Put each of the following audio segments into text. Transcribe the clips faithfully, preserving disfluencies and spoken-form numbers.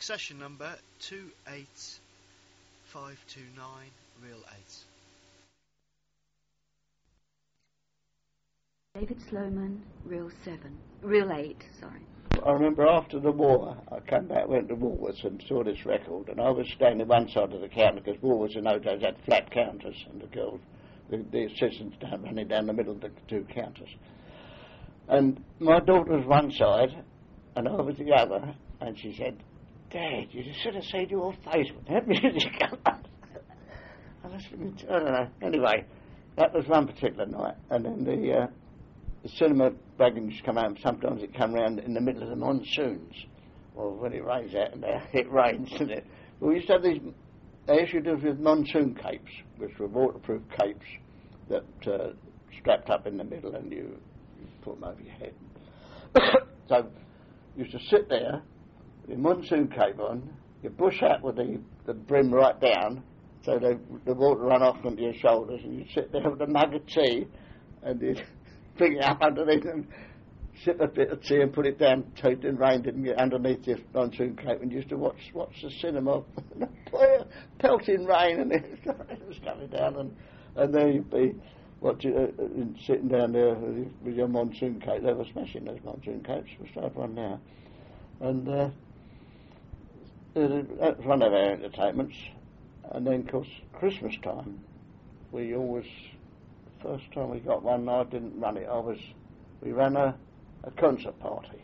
Succession number two eight five two nine, reel eight. David Sloman, reel seven. Reel eight, sorry. I remember after the war, I came back, went to Woolworths and saw this record, and I was standing at one side of the counter because Woolworths in those days had flat counters, and the girls, the, the assistants down, running down the middle of the two counters. And my daughter was one side, and I was the other, and she said, "Dad, you should have seen your face with that music on." I was thinking, I don't know. Anyway, that was one particular night, and then the... Uh, The cinema wagons come out, and sometimes it come round in the middle of the monsoons, or when it rains out, and it rains, isn't it? But we used to have these, they issued us with monsoon capes, which were waterproof capes that uh, strapped up in the middle, and you, you put them over your head. So you used to sit there with your monsoon cape on, your bush hat with the, the brim right down, so the, the water run off onto your shoulders, and you'd sit there with a mug of tea, and you'd bring it up underneath and sip a bit of tea and put it down so it didn't rain, didn't get underneath your monsoon cape, and used to watch watch the cinema, pelting rain, and it was coming down, and, and there you'd be watching, uh, sitting down there with, with your monsoon cape. They were smashing those monsoon capes. We still have one now. And uh, that was one of our entertainments. And then, of course, Christmas time, we always... First time we got one, I didn't run it. I was, we ran a, a concert party.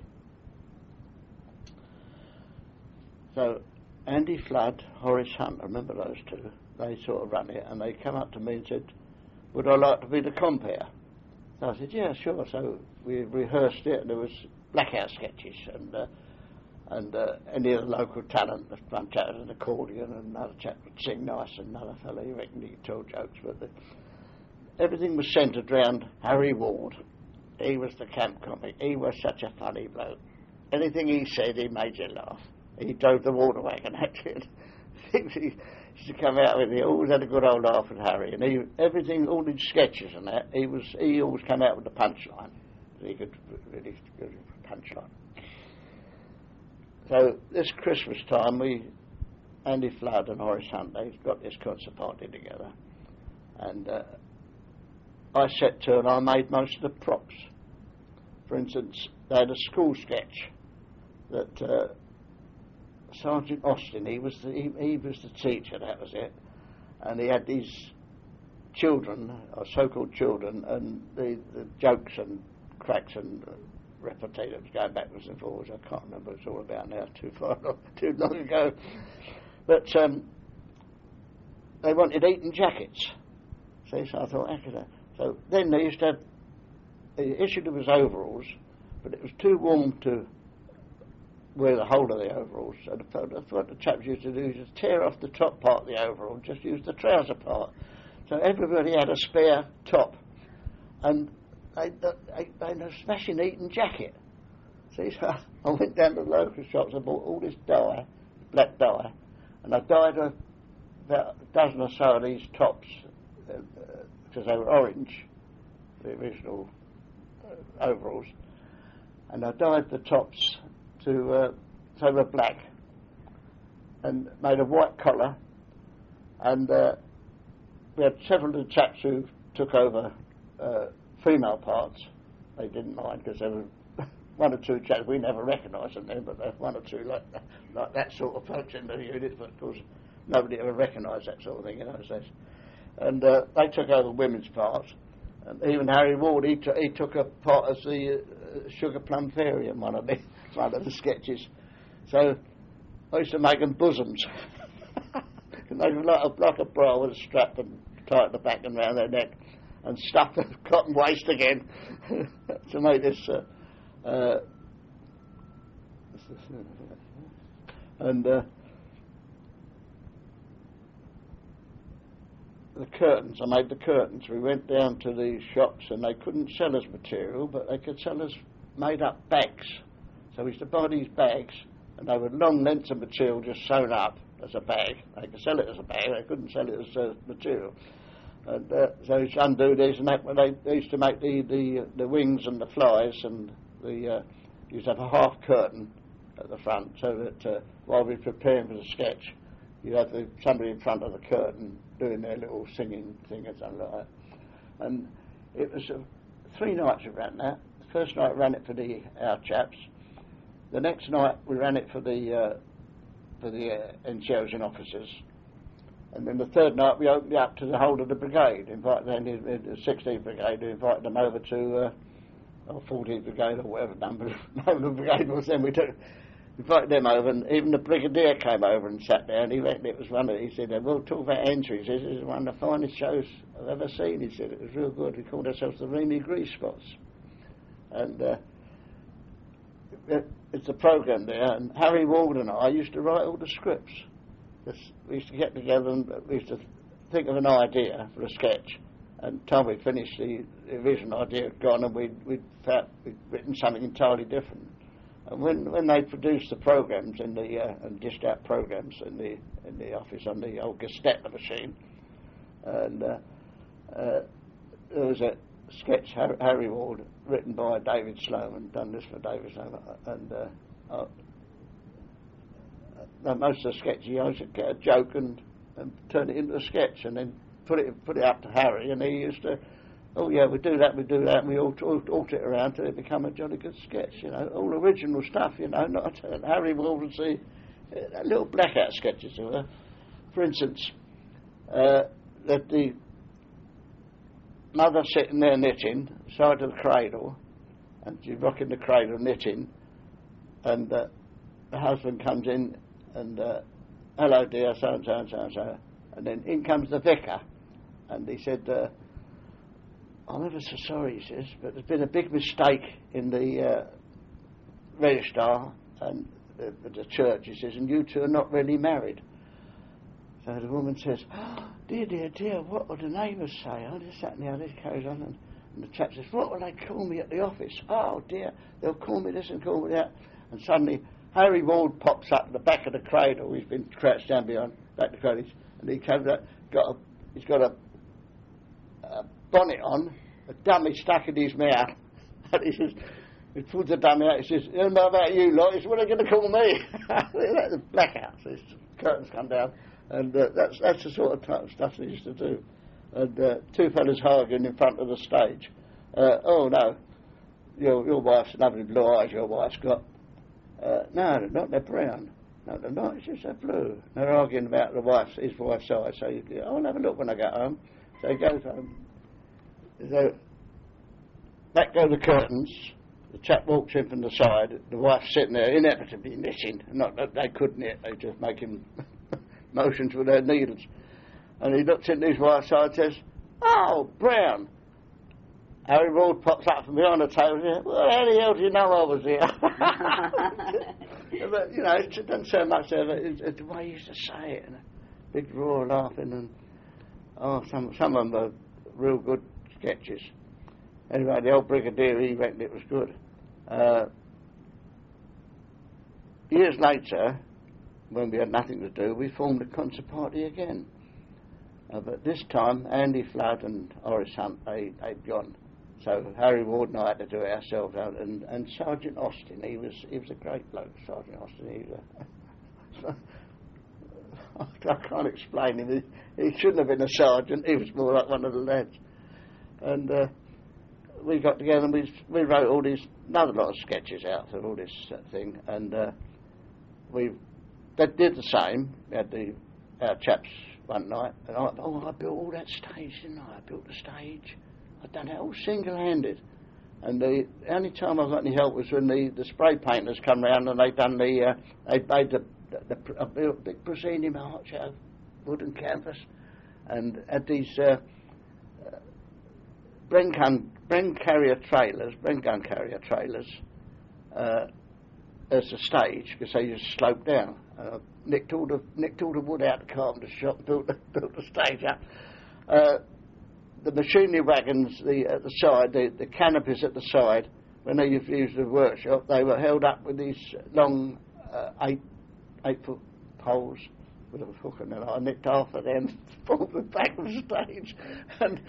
So Andy Flood, Horace Hunt, I remember those two. They sort of ran it, and they come up to me and said, "Would I like to be the compere?" So I said, "Yeah, sure." So we rehearsed it, and there was blackout sketches, and uh, and uh, any of the local talent, the front chap had an accordion, and another chap would sing nice, and another fellow, he reckoned he could tell jokes, but the, everything was centred around Harry Ward. He was the camp comic. He was such a funny bloke. Anything he said, he made you laugh. He drove the water wagon at you. Things he used to come out with, he always had a good old laugh with Harry. And he, everything, all his sketches and that, he was he always came out with the punchline. He could really good punchline. So this Christmas time, we, Andy Flood and Horace Hunt, they got this concert party together. And... Uh, I set to and I made most of the props. For instance, they had a school sketch that uh, Sergeant Austin, he was the, he, he was the teacher, that was it, and he had these children, or so-called children, and the, the jokes and cracks and uh, repartee that was going backwards and forwards. I can't remember what it's all about now, too far, too long ago. But um, they wanted Eton jackets. See, so I thought, how could I? So then they used to have, they issued them as overalls, but it was too warm to wear the whole of the overalls. So the, what the chaps used to do is just tear off the top part of the overall and just use the trouser part. So everybody had a spare top. And they, they, they had a smashing Eton jacket. See, so I went down to the local shops, I bought all this dye, black dye, and I dyed a, about a dozen or so of these tops, uh, because they were orange, the original uh, overalls, and I dyed the tops to uh, so they were black, and made a white collar, and uh, we had several of the chaps who took over uh, female parts. They didn't mind because there were one or two chaps we never recognised them then, but there were one or two like like that sort of folks in the unit, but of course nobody ever recognised that sort of thing in those days. And uh, they took over women's parts. And even Harry Ward, he, t- he took a part as the uh, Sugar Plum Fairy in one of the one of the sketches. So I used to make them bosoms. Make them like a, like a bra with a strap and tie at the back and round their neck, and stuff the cotton waste again to make this. Uh, uh, and. Uh, The curtains, I made the curtains. We went down to the shops and they couldn't sell us material, but they could sell us made-up bags. So we used to buy these bags, and they were long lengths of material just sewn up as a bag. They could sell it as a bag, they couldn't sell it as uh, material. And uh, so we used to undo these, and that, they, they used to make the, the, the wings and the flies, and the uh, used to have a half curtain at the front, so that uh, while we were preparing for the sketch, you had the, somebody in front of the curtain doing their little singing thing and something like that. And it was uh, three nights we ran that. The first night we ran it for the our chaps. The next night we ran it for the uh, for the uh, N C Os and officers. And then the third night we opened it up to the whole of the brigade. Invited them, the sixteenth Brigade, we invited them over to, uh, or fourteenth Brigade or whatever number, number the brigade was then. We took, invited them over, and even the Brigadier came over and sat there, and he reckoned it was one of, he said, we'll talk about entries. He said, this is one of the finest shows I've ever seen. He said, it was real good. We called ourselves the Remy Grease Spots. And uh, it, it's a programme there, and Harry Ward and I used to write all the scripts. We used to get together and we used to think of an idea for a sketch, and time we finished, the, the original idea had gone, and we'd, we'd, felt, we'd written something entirely different. And when when they produced the programmes in the uh, and dished out programmes in the in the office on the old Gestapler machine, and uh, uh, there was a sketch, Harry Ward, written by David Sloman, done this for David Sloman, and uh, uh, Uh, most of the sketches, you used to get a joke and, and turn it into a sketch, and then put it put it up to Harry, and he used to, oh yeah, we do that, we do that, and we alter, alter it around till it become a jolly good sketch, you know, all original stuff, you know. Not uh, Harry will see uh, little blackout sketches of her. For instance, uh, that the mother sitting there knitting, side of the cradle, and she's rocking the cradle knitting, and uh, the husband comes in. And, uh, hello dear, so and so and so and so. And then in comes the vicar, and he said, uh, I'm ever so sorry, he says, but there's been a big mistake in the uh, register and the, the church, he says, and you two are not really married. So the woman says, oh, dear, dear, dear, what will the neighbours say? Oh, this, that and the other. This carries on, and, and the chap says, what will they call me at the office? Oh dear, they'll call me this and call me that. And suddenly Harry Ward pops up at the back of the cradle. He's been crouched down behind back of the cradle, and he comes up. Got a, he's got a, a bonnet on, a dummy stuck in his mouth, and he says, he pulls the dummy out. He says, "I don't know about you lot. He says, what are they going to call me?" That's a blackout. So his curtains come down, and uh, that's that's the sort of type of stuff they used to do. And uh, two fellas arguing in front of the stage. Uh, oh no, your your wife's lovely blue eyes. Your wife's got. Uh, no, they're not, they're brown. No, they're not, it's just they're blue. They're arguing about the wife's, his wife's eyes, so you, I'll have a look when I get home. So he goes home. So, back go the curtains, the chap walks in from the side, the wife's sitting there inevitably knitting. Not that they could knit, they just making motions with their needles. And he looks into his wife's eye and says, oh, brown. Harry Ward pops up from behind the table and says, well, how the hell do you know I was here? But, you know, it doesn't sound much there, but it's, it's the way he used to say it, and a big roar laughing, and, oh, some, some of them are real good sketches. Anyway, the old Brigadier, he reckoned it was good. Uh, years later, when we had nothing to do, we formed a concert party again. Uh, but this time, Andy Flood and Horace Hunt, they, they'd gone. So Harry Ward and I had to do it ourselves, and, and Sergeant Austin, he was he was a great bloke, Sergeant Austin. He was a I can't explain him. He, he shouldn't have been a sergeant. He was more like one of the lads. And uh, we got together and we we wrote all these another lot of sketches out of all this uh, thing, and uh, we they did the same. We had the our chaps one night, and I oh I built all that stage, didn't I? I built the stage. I'd done it all single-handed. And the only time I got any help was when the, the spray painters come round and they done the uh, they made the, the, the a big proscenium arch out of wood and canvas, and had these uh, uh, Bren gun Bren carrier trailers, Bren gun carrier trailers, uh, as a stage because they just sloped down. Uh, nicked all the nicked all the wood out of the carpenter's shop, built the, built the stage up. Uh, the machinery wagons the, at the side, the, the canopies at the side, when they used the workshop, they were held up with these long uh, eight eight foot poles with a hook, and then I nicked half of them, pulled the back of the stage, and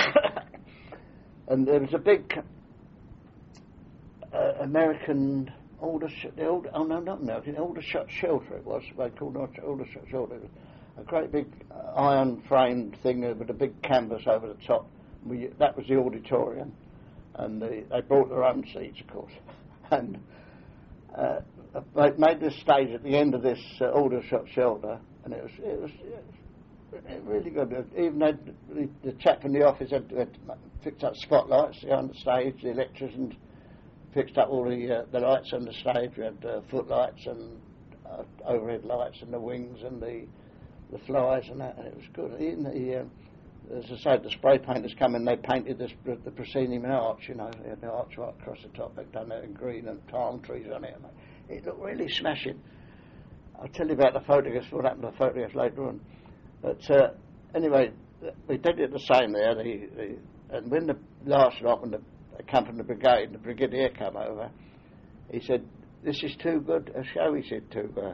and there was a big uh, American Aldershot, the Alder, oh no, not American, Aldershot Shelter it was, they called it Aldershot Shelter. It was a great big uh, iron framed thing with a big canvas over the top. We, that was the auditorium, and the, they brought their own seats, of course. and uh, they made this stage at the end of this uh, Aldershot Shelter, and it was, it was, it was really good. Even had the, the chap in the office had, had fixed up spotlights on the stage, the electricians fixed up all the uh, the lights on the stage. We had uh, footlights and uh, overhead lights and the wings and the the flies and that, and it was good. Even the, uh, as I said, the spray painters come in, they painted this, the proscenium arch, you know, they had the arch right across the top, they'd done it in green and palm trees on it. And it looked really smashing. I'll tell you about the photographs, what happened to the photographs later on. But uh, anyway, we did it the same there, the, the, and when the last lot, when the accompanied the brigade, the brigadier came over, he said, "This is too good a show," he said, to uh,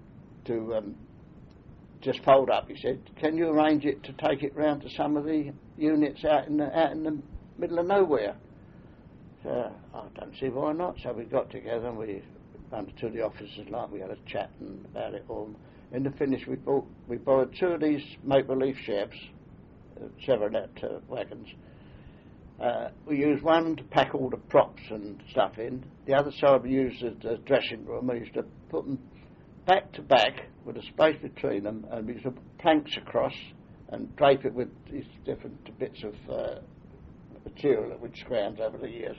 to um, just fold up. He said, "Can you arrange it to take it round to some of the units out in the out in the middle of nowhere?" So I don't see why not. So we got together and we went to the officers, like we had a chat and about it all. In the finish, we bought we borrowed two of these make-believe sheds, uh, Chevrolet uh, wagons. Uh, we used one to pack all the props and stuff in. The other side we used as a dressing room. We used to put them back to back with a space between them, and we used to put planks across and drape it with these different bits of uh, material that we'd scrounged over the years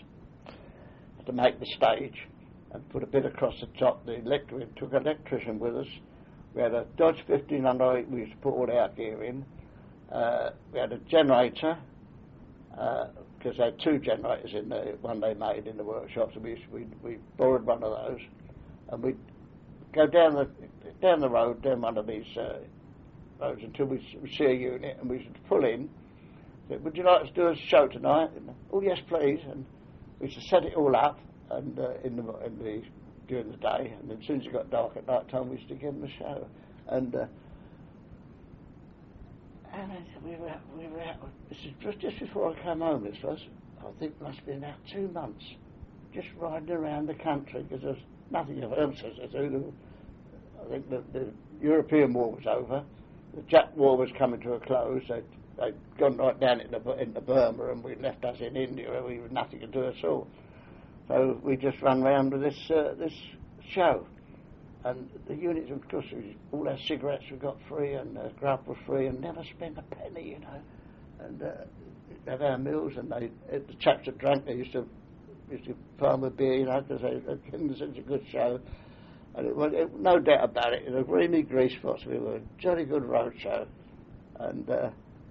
to make the stage, and put a bit across the top. The elect- we took an electrician with us. We had a Dodge fifteen hundred. We used to put all our gear in. Uh, we had a generator, because uh, they had two generators in the one they made in the workshops, and we used to, we, we borrowed one of those, and we'd go down the down the road, down one of these uh, roads until we see a unit, and we used to pull in. Say, "Would you like to do a show tonight?" And, "Oh yes, please." And we used to set it all up, and uh, in the in the during the day, and then as soon as it got dark at night time, we used to give them a show. And uh, and we were we were out, this is just just before I came home. This was, I think, it must have been about two months, just riding around the country, because there's nothing else to do. I think the, the European war was over, the Jap war was coming to a close. They'd, they'd gone right down into, into Burma, and we left us in India, where we had nothing to do at all. So we just ran round with this uh, this show, and the units, of course, we, all our cigarettes we got free, and uh, grub was free, and never spent a penny, you know. And uh, have our meals, and they the chaps that drank, they used to used to farm with beer, you know, because they it was such a good show. And it was it, no doubt about it. It was really grease spots. We were a jolly good road show, and. Uh,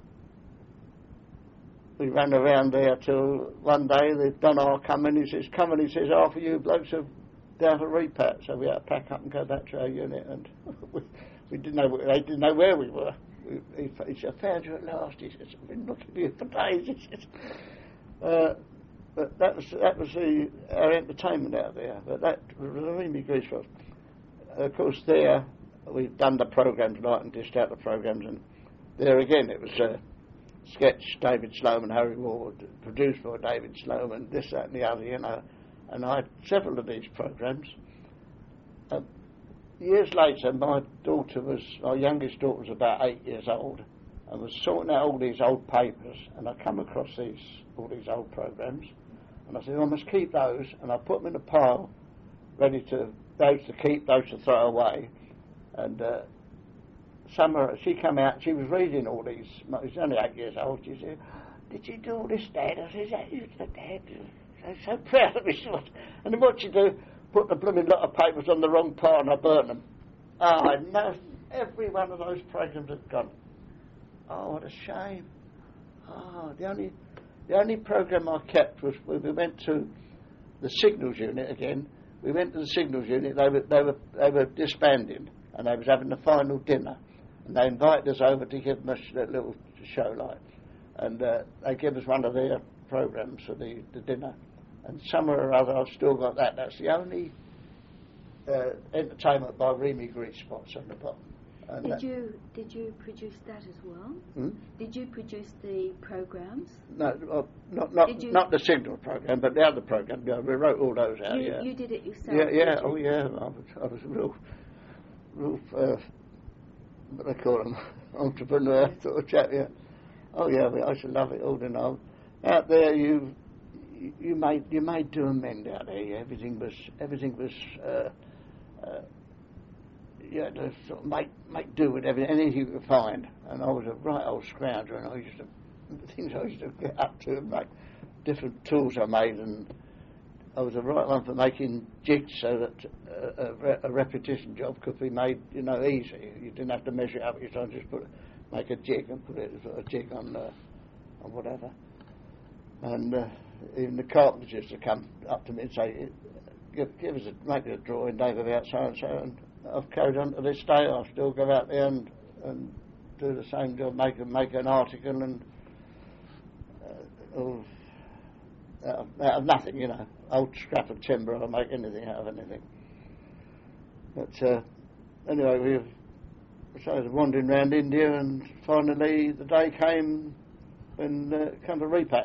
We ran around there till one day the Donar come in. He says, "Come in." He says, "Half of you blokes are down for repat." So we had to pack up and go back to our unit, and we, we didn't know. They didn't know where we were. We, he, he said, "I found you at last." He says, "I've been looking for you for days." He says, uh, but that was that was the our entertainment out there. But that was really great for us. Of course, there we've done the programme tonight and dished out the programmes, and there again it was. Uh, Sketch, David Sloman, Harry Ward, produced by David Sloman, this, that and the other, you know, and I had several of these programmes. Uh, years later, my daughter was, my youngest daughter was about eight years old, and was sorting out all these old papers, and I come across these, all these old programmes, and I said, "I must keep those," and I put them in a pile, ready to, those to keep, those to throw away, and uh, Summer, she came out, she was reading all these, she was only eight years old, she said, "Did you do all this, Dad?" I said, "That you, Dad." I'm so proud of myself. And then what she do, put the blooming lot of papers on the wrong pile, and I burnt them. Oh, I know, every one of those programmes had gone. Oh, what a shame. Oh, the only, the only programme I kept was when we went to the signals unit again. We went to the signals unit, they were, they were, they were disbanding, and they was having the final dinner. And they invited us over to give them a little show, like, and uh, they gave us one of their programmes for the, the dinner. And somewhere or other, I've still got that. That's the only uh, entertainment by Remy Grease spots on the bottom. And did that, you did you produce that as well? hmm? Did you produce the programs? No, well, not not you, not the Signal program, but the other program. Yeah, we wrote all those out. You, yeah, you did it yourself. yeah, yeah. Did Oh, you? yeah. I was, I was a real, real, uh, what do they call them, entrepreneur sort of chap. Yeah. Oh, yeah. I used to love it all the time. Out there, you you made you made do and mend out there. Yeah. Everything was everything was. Uh, uh, you had to sort of make make do with everything, anything you could find. And I was a right old scrounger, and I used to the things I used to get up to and make different tools I made, and I was a right one for making jigs so that a, a, re- a repetition job could be made, you know, easy. You didn't have to measure it up each time, just put make a jig and put it a jig on uh, on whatever. And uh, even the carpenters used to come up to me and say, "Give, give us a make a drawing, Dave, about so and so." And I've carried on to this day. I still go out there and and do the same job, make a, make an article and. Uh, all, Out of, out of nothing, you know, old scrap of timber, I'll make anything out of anything. But uh, anyway, we started wandering around India, and finally the day came when uh, it came to repat.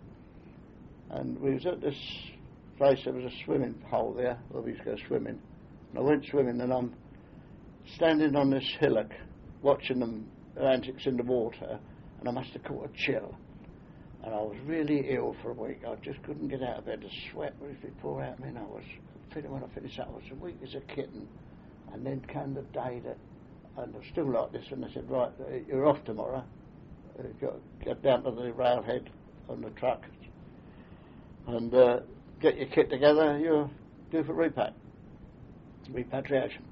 And we was at this place, there was a swimming hole there, where we used to go swimming. And I went swimming, and I'm standing on this hillock, watching them, the antics in the water, and I must have caught a chill. And I was really ill for a week. I just couldn't get out of bed. The sweat would pour out of me, and I was feeling when I finished up, I was as weak as a kitten. And then came the day that, and I was still like this, and they said, right, you're off tomorrow. You've got to get down to the railhead on the truck and uh, get your kit together. You're due for repat, repatriation.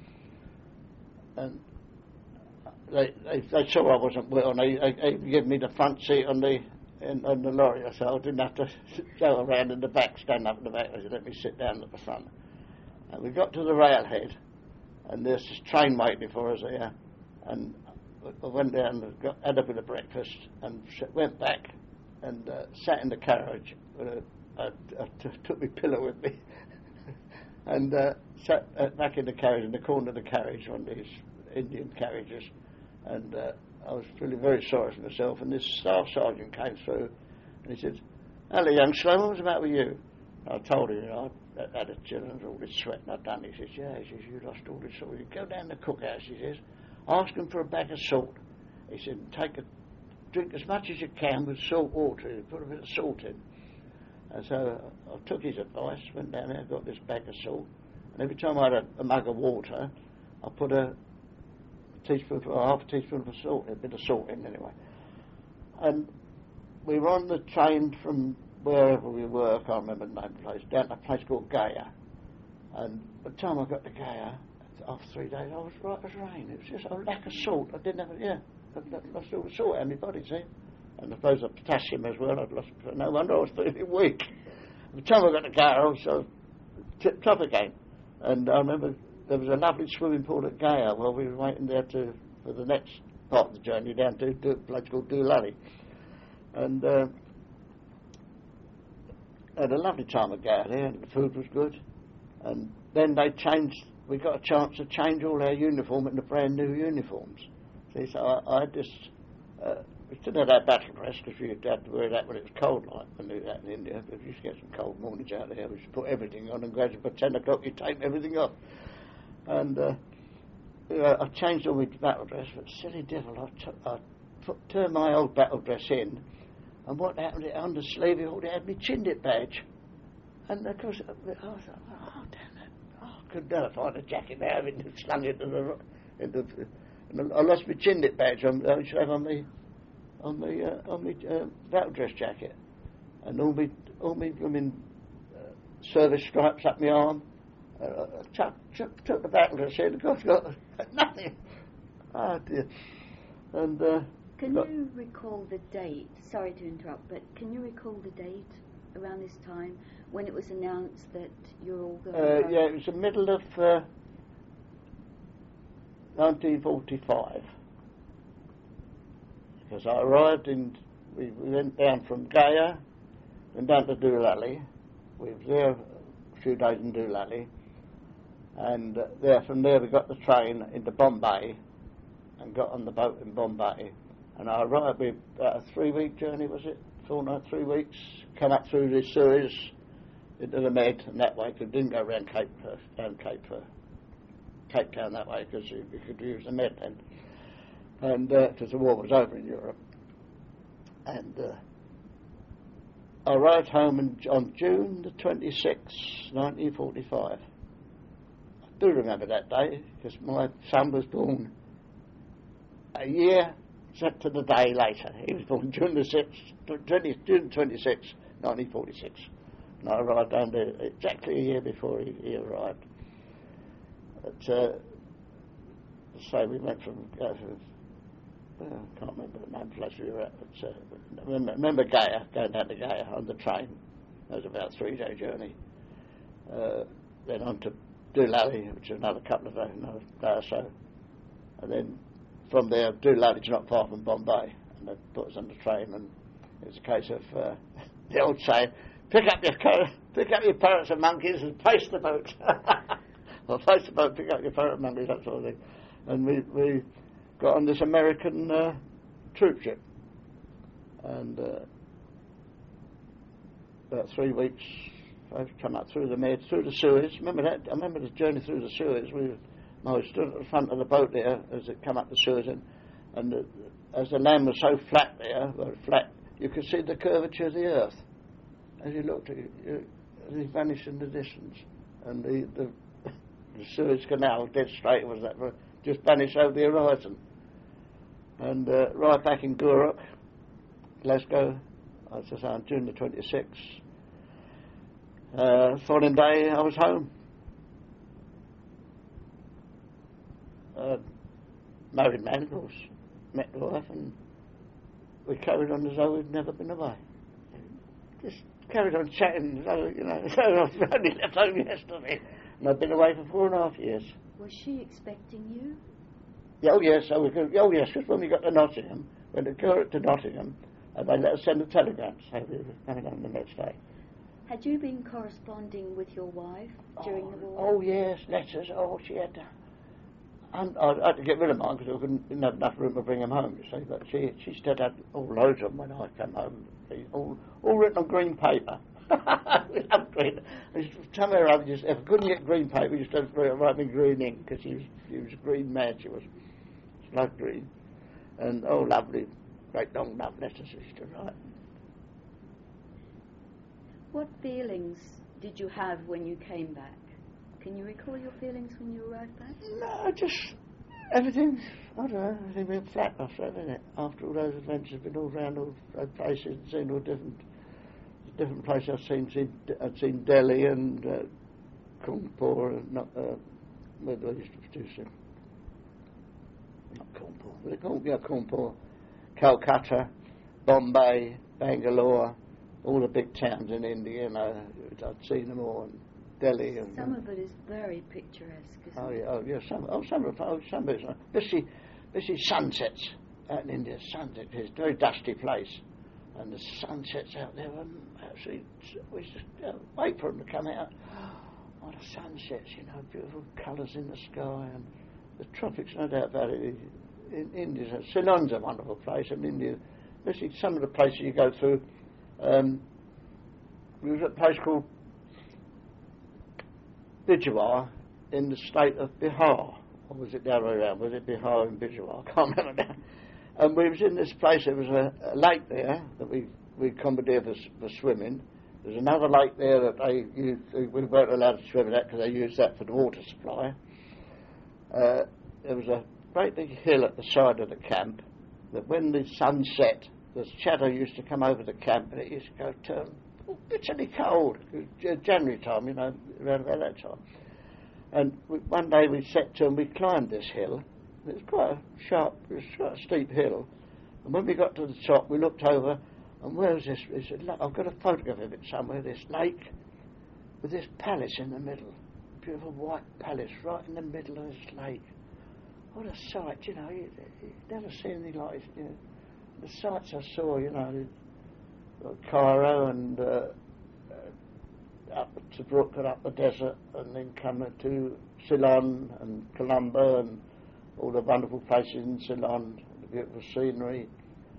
And they, they, they saw I wasn't well, and they, they, they gave me the front seat on the In, on the lorry, so I didn't have to go around in the back, stand up in the back. They said, let me sit down at the front. And we got to the railhead, and there's this train waiting for us there. And I went down and got, had a bit of breakfast, and went back and uh, sat in the carriage. With a, I, I t- took my pillow with me, and uh, sat uh, back in the carriage, in the corner of the carriage, one of these Indian carriages, and. Uh, I was feeling very sorry for myself, and this staff sergeant came through, and he said, hello, young Sloan, what's the matter with you? And I told him, you know, I had a chill and all this sweat, and I'd done it. He says, yeah, he says, you lost all this salt. You go down the cookhouse, he says, ask them for a bag of salt. He said, take a, drink as much as you can with salt water, and put a bit of salt in. And so I took his advice, went down there, got this bag of salt, and every time I had a, a mug of water, I put a teaspoon, or half a teaspoon of salt, a bit of salt in anyway. And we were on the train from wherever we were, I can't remember the name of the place, down to a place called Gaya. And by the time I got to Gaya, after three days, I was right as rain. It was just a lack of salt. I didn't have it, yeah, I lost all the salt out of my body, see? And I suppose the potassium as well, I'd lost, no wonder I was feeling weak. By the time I got to Gaya, I was so tip top again. And I remember there was a lovely swimming pool at Gaya while we were waiting there to for the next part of the journey down to, to a place called Doolally. And uh, had a lovely time at Gaya there, and the food was good. And then they changed, we got a chance to change all our uniform into brand new uniforms. See, so I, I had this, uh, we still had our battle dress because we had to wear that when it was cold, like we knew that in India, but we used to get some cold mornings out there. We used to put everything on, and gradually by ten o'clock you take everything off. And uh, you know, I changed all my battle dress, but silly devil, I, took, I put, turned my old battle dress in, and what happened, it under sleeve, it had my Chindit badge. And of course, I was like, oh, damn it, oh, I couldn't never find a jacket now, I've been slung into the, into the, and I lost my Chindit badge on, I should have on the, on the, uh, on the uh, battle dress jacket. And all my, all my, I mean, uh, service stripes up my arm. Uh, took, took, took the battle dress in, of course, got nothing. Oh dear. And uh, can you recall the date? Sorry to interrupt, but can you recall the date around this time when it was announced that you're all going? Uh, yeah, it was the middle of uh, nineteen forty-five. Because I arrived in, we, we went down from Gaya, went down to Doolally. We were there a few days in Doolally. And uh, there, from there we got the train into Bombay, and got on the boat in Bombay. And I arrived with about a three-week journey, was it? Four, no, three weeks. Come up through the Suez into the Med, and that way, because didn't go around Cape, uh, down Cape, uh, Cape Town that way, because you, you could use the Med then. And because uh, the war was over in Europe. And uh, I arrived home in, on June the twenty-sixth, nineteen forty-five. I do remember that day, because my son was born a year set to the day later. He was born June the sixth, twenty, June twenty-sixth, nineteen forty-six. And I arrived down there exactly a year before he, he arrived. But, uh, so we went from, uh, from well, I can't remember the name of the place we were at, but uh, remember, remember Gaia, going down to Gaia on the train. That was about a three-day journey. Uh, then on to Doolally, which is another couple of days, another day or so. And then from there, Doolally's not far from Bombay, and they put us on the train, and it was a case of uh, the old saying, pick up your pick up your parrots and monkeys and pace the boat. Well, pace the boat, pick up your parrot and monkeys, that sort of thing. And we, we got on this American uh, troop ship, and uh, about three weeks, I've come up through the Med, through the Suez. Remember that? I remember the journey through the Suez. We I stood at the front of the boat there as it came up the Suez, and, and the, as the land was so flat there, well, flat, you could see the curvature of the earth. As you looked at it, you, it vanished in the distance. And the, the, the Suez Canal, dead straight, was that, just vanished over the horizon. And uh, right back in Gourock, Glasgow, as I say, on June the twenty-sixth, uh, following day I was home. Uh, married man, of course, met the wife, and we carried on as though we'd never been away. Just carried on chatting, so, you know, so I've only left home yesterday, and I've been away for four and a half years. Was she expecting you? Yeah, oh yes, so we could, oh yes, because when we got to Nottingham, we went to to Nottingham, and they let us send a telegram, so we were coming on the next day. Had you been corresponding with your wife during oh, the war? Oh yes, letters, oh she had to. And I had to get rid of mine because I couldn't, didn't have enough room to bring them home, you see. But she she still had all loads of them when I came home, all all written on green paper. We loved green. Somewhere or other, just if I couldn't get green paper, we used to write in green ink because she was she was a green man. She was, she loved green, and oh lovely, great long love letters she used to write. What feelings did you have when you came back? Can you recall your feelings when you arrived back? No, just everything, I don't know, everything went flat after that, innit? After all those adventures, been all round all those places, seen all different different places. I've seen, seen I've seen Delhi and uh, Kanpur, and not, uh, where do I used to produce them? Not Kanpur, but they call, yeah, Kanpur, Calcutta, Bombay, Bangalore, all the big towns in India, you know, I'd seen them all. And Delhi and some of it is very picturesque, isn't oh it? yeah, oh yeah, some oh some of oh some of it's not. This is this is sunsets out in India. Sunset, it's a very dusty place, and the sunsets out there were absolutely. We just uh, wait for them to come out. Oh, the sunsets, you know, beautiful colours in the sky, and the tropics, no doubt about it. In India, Ceylon's a wonderful place. In India, this is some of the places you go through. Um, we was at a place called Bijawar in the state of Bihar, or was it the other way around? Was it Bihar and Bijawar? I can't remember now. And we was in this place. There was a, a lake there that we we commandeered for, for swimming. There's another lake there that they used. We weren't allowed to swim in that because they used that for the water supply. Uh, there was a great big hill at the side of the camp that, when the sun set, the shadow used to come over the camp, and it used to go turn bitterly cold. It was January time, you know, around about that time. And we, one day we set to and we climbed this hill. It was quite a sharp, it was quite a steep hill. And when we got to the top, we looked over, and where was this? We said, look, I've got a photograph of it somewhere, this lake, with this palace in the middle. Beautiful white palace right in the middle of this lake. What a sight, you know, you, you've never seen anything like it. You know. The sights I saw, you know, Cairo and uh, uh, up to Brook and up the desert, and then coming to Ceylon and Colombo and all the wonderful places in Ceylon, the beautiful scenery,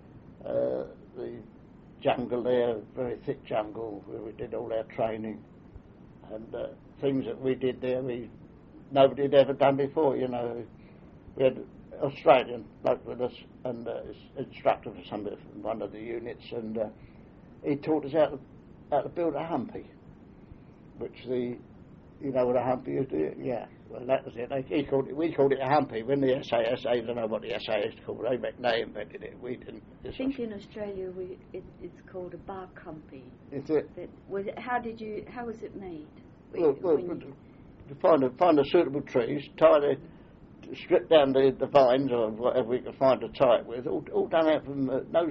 uh, the jungle there, very thick jungle where we did all our training, and uh, things that we did there we nobody had ever done before. You know, we had Australian bloke with us and uh, instructor for some of one of the units, and uh, he taught us how to, how to build a humpy, which the you know what a humpy is, do you? Yeah. Well, that was it. He called it. We called it a humpy. When the S A S, I don't know what the S A S called. They they invented it. We didn't. I think in Australia we it, it's called a bark humpy. Is it? That, was it? How did you? How was it made? Well, well to find a, find a suitable trees, tie the, strip down the, the vines or whatever we could find to tie it with. All, all done out from uh, no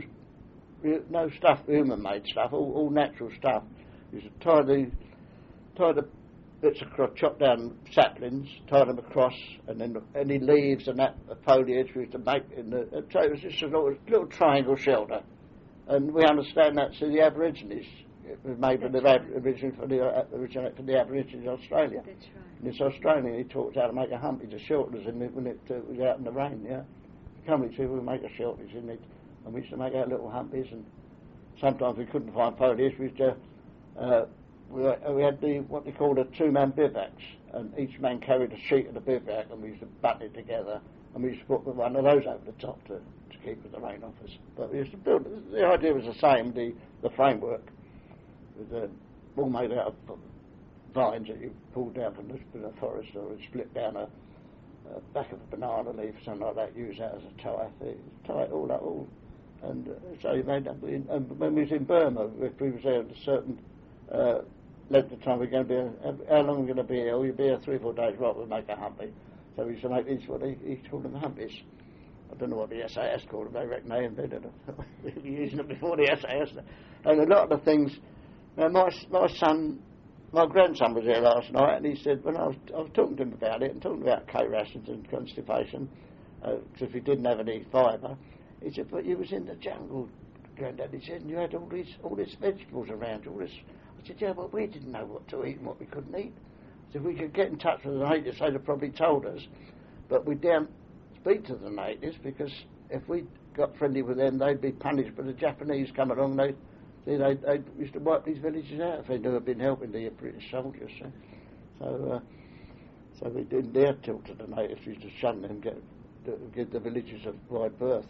no stuff, human-made stuff. All, all natural stuff. You should tie the tie the bits across, chop down saplings, tie them across, and then any leaves and that the foliage we used to make in the. Uh, so it was just a little, little triangle shelter, and we understand that to the Aborigines. It was made for the, right. originally for the uh, originally for the Aborigines in Australia. That's right. And this Australian, he taught us how to make a humpy to shelters in it when it uh, was out in the rain. Yeah, come and see we make a shelters in it, and we used to make our little humpies. And sometimes we couldn't find foliage. We used to. Uh, We, we had the what they called a two-man bivouacs, and each man carried a sheet of the bivouac, and we used to button it together, and we used to put one of those over the top to, to keep the rain off us. But we used to build. The idea was the same. The the framework was uh, all made out of vines that you pulled down from the, from the forest, or split down a, a back of a banana leaf, something like that. Use that as a tie. They tie it all up, all, and uh, so you made up. In, and when we was in Burma, if we was there at a certain Uh, length of time we're going to be, uh, how long we're going to be here? We'll be here three or four days, right, we'll make a humpy. So we used to make these, what he, he called them humpies. I don't know what the S A S called them, they reckon they invented them. We were using them before the S A S. And a lot of the things, now my, my son, my grandson was here last night, and he said, when I was, I was talking to him about it, and talking about K rations and constipation, because uh, if he didn't have any fibre, he said, but you was in the jungle, Granddad, he said, and you had all these, all these vegetables around you, all this. I said, yeah, well, we didn't know what to eat and what we couldn't eat. So if we could get in touch with the natives, they'd have probably told us. But we daren't speak to the natives, because if we got friendly with them, they'd be punished. But the Japanese come along, they see, they, they used to wipe these villages out if they knew had been helping the British soldiers. So, so, uh, so we didn't dare talk to the natives. We used to shun them and get, give the villages a wide berth.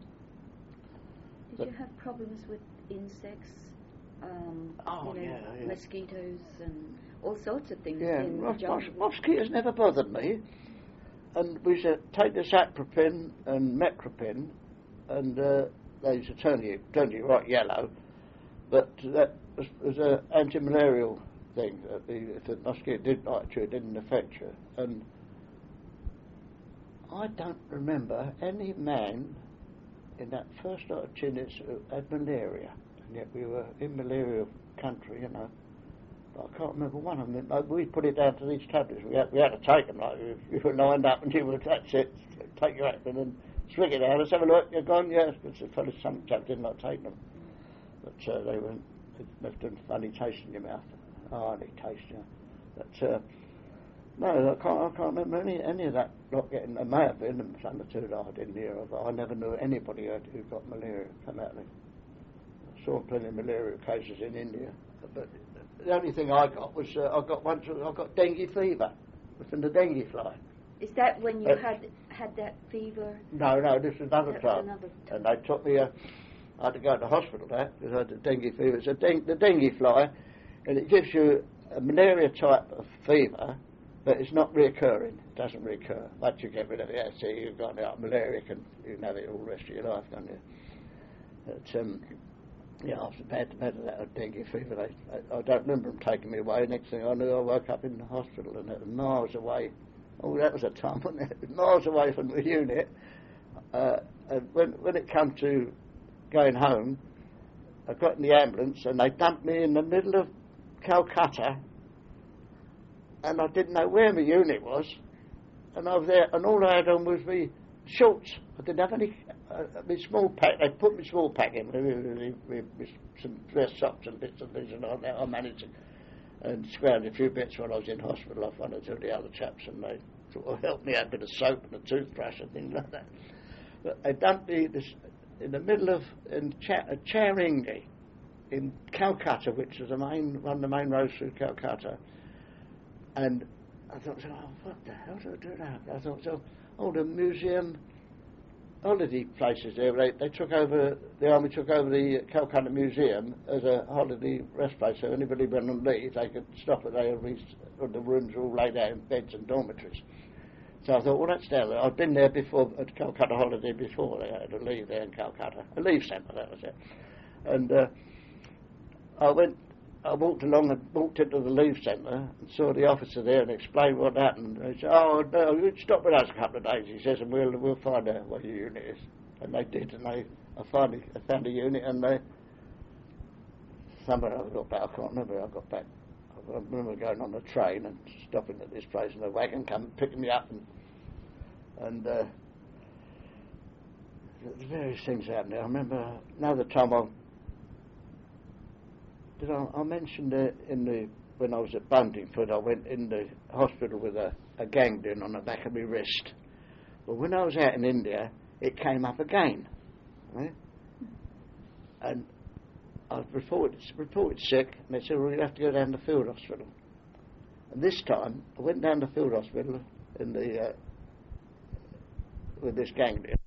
Did but you have problems with insects? Um, oh, you know, yeah, yeah. mosquitoes and all sorts of things. Yeah, in mos- the jungle. mos- mosquitoes never bothered me. And we used to take this atropine and metropin, and uh, they used to turn you, turn you right yellow. But that was, was an anti-malarial thing. That the, if the mosquito did bite you, it didn't affect you. And I don't remember any man in that first lot of Chinnets who had malaria. And yet we were in malaria country, you know. But I can't remember one of them. We put it down to these tablets. We had, we had to take them. Like you were lined up and you were, that's it. Take your aspirin and swig it out. Let's have a look. You're gone. Yes, because the fellow, some chap didn't like taking them. But uh, they weren't. It left a funny taste in your mouth. Hardly taste, yeah. But uh, no, I can't. I can't remember any any of that. Not getting. There may have been some or two that I didn't hear of. But I never knew anybody who got malaria come out of it. Saw plenty of malaria cases in India, but the only thing I got was uh, I got once I got dengue fever from the dengue fly. Is that when you uh, had had that fever? No, no, this was another That time, was another and they took me. Uh, I had to go to the hospital there because I had the dengue fever. It's a deng- the dengue fly, and it gives you a malaria type of fever, but it's not reoccurring. It doesn't reoccur. Once you get rid of it, see, you've got out malaria, can you can have it all the rest of your life, can't you? But, um, yeah, I was bad, bad at that dengue fever. I, I, I don't remember them taking me away. Next thing I knew, I woke up in the hospital, and it was miles away. Oh, that was a time, wasn't it? Miles away from the unit. Uh, and when when it came to going home, I got in the ambulance, and they dumped me in the middle of Calcutta, and I didn't know where my unit was. And I was there, and all I had on was my shorts. I didn't have any. Uh, my small pack, they put my small pack in with, with, with, with some dress socks and bits and things, and all that. I managed to and scrounged a few bits when I was in hospital off one or two of the other chaps, and they sort of helped me out with a soap and a toothbrush and things like that. But they dumped me this, in the middle of in Cha- Charingi in Calcutta, which is the main, one of the main roads through Calcutta. And I thought, oh, what the hell do I do now? I thought, so, oh, the museum, holiday places there. They, they took over, the army took over the Calcutta Museum as a holiday rest place, so anybody went on leave, they could stop at there. The rooms were all laid out in beds and dormitories. So I thought, well, that's there. I'd been there before, at Calcutta Holiday before. They had a leave there in Calcutta. A leave centre, that was it. And uh, I went, I walked along and walked into the leave centre and saw the officer there and explained what happened. He said, oh, no, you stop with us a couple of days, he says, and we'll we'll find out what your unit is. And they did, and they, I finally I found a unit, and they, somewhere I got back, I can't remember how I got back. I remember going on the train and stopping at this place, and the wagon come picking me up, and and uh, various things happened. I remember another time I did I, I mentioned uh, in the when I was at Buntingford, I went in the hospital with a, a ganglion on the back of my wrist. But when I was out in India, it came up again, right? And I was reported, reported sick, and they said, well, you have to go down to the field hospital. And this time, I went down to the field hospital in the, uh, with this ganglion.